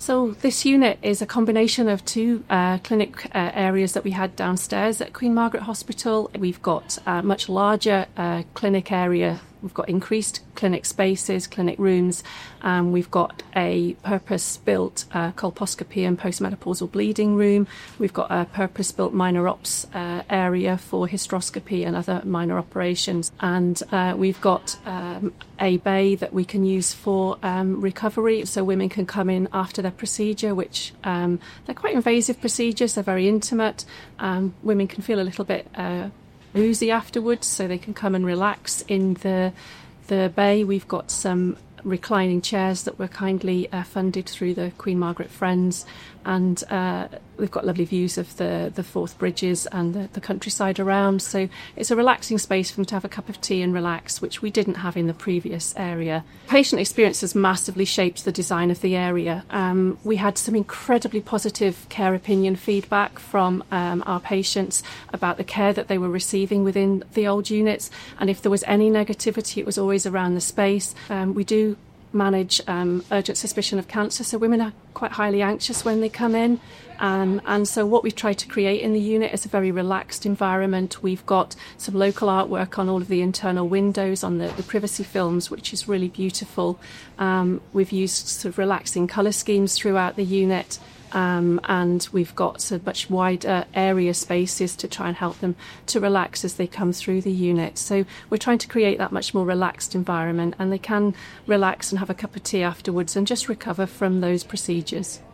So this unit is a combination of two clinic areas that we had downstairs at Queen Margaret Hospital. We've got a much larger clinic area. We've got increased clinic spaces, clinic rooms. We've got a purpose-built colposcopy and postmenopausal bleeding room. We've got a purpose-built minor ops area for hysteroscopy and other minor operations. And we've got a bay that we can use for recovery, so women can come in after their procedure, which they're quite invasive procedures. They're very intimate. Women can feel a little bit woozy afterwards, so they can come and relax in the bay. We've got some reclining chairs that were kindly funded through the Queen Margaret Friends, and we've got lovely views of the Forth Bridges and the countryside around. So it's a relaxing space for them to have a cup of tea and relax, which we didn't have in the previous area. Patient experience has massively shaped the design of the area. We had some incredibly positive care opinion feedback from our patients about the care that they were receiving within the old units, and if there was any negativity, it was always around the space. We do manage urgent suspicion of cancer, so women are quite highly anxious when they come in, and so what we've tried to create in the unit is a very relaxed environment. We've got some local artwork on all of the internal windows, on the privacy films, which is really beautiful. We've used sort of relaxing colour schemes throughout the unit, and we've got sort of much wider area spaces to try and help them to relax as they come through the unit. So we're trying to create that much more relaxed environment, and they can relax and have a cup of tea afterwards and just recover from those procedures.